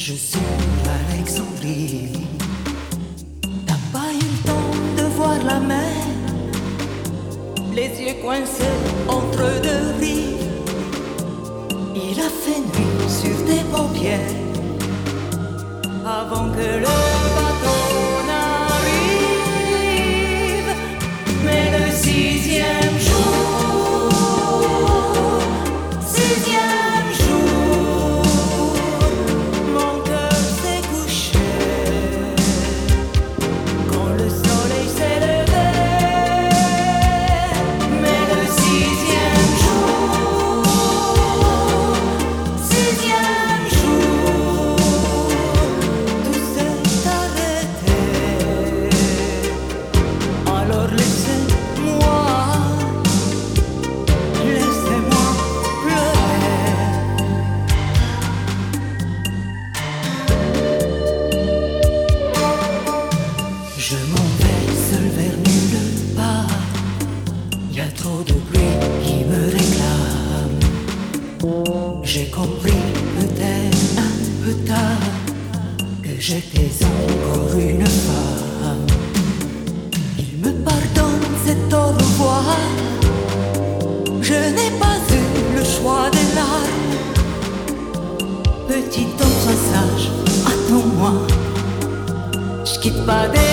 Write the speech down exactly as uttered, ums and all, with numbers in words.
Je suis Alexandrie. T'as pas eu le temps de voir la mer, les yeux coincés entre deux rives. Il a fait nuit sur tes paupières avant que le bateau n'arrive. Mais le sixième jour, sixième jour, mon cœur s'est couché quand le soleil s'est levé. Mais le sixième jour, sixième jour, tout s'est arrêté. Alors laissez-moi, laissez-moi pleurer. Je m'en vais seul vers nulle part. Y a trop de bruit qui me réclame. J'ai compris peut-être un peu tard que j'étais encore une femme. Il me pardonne, c'est au revoir. Je n'ai pas eu le choix des larmes. Petit homme, sois sage, attends-moi. Je quitte pas des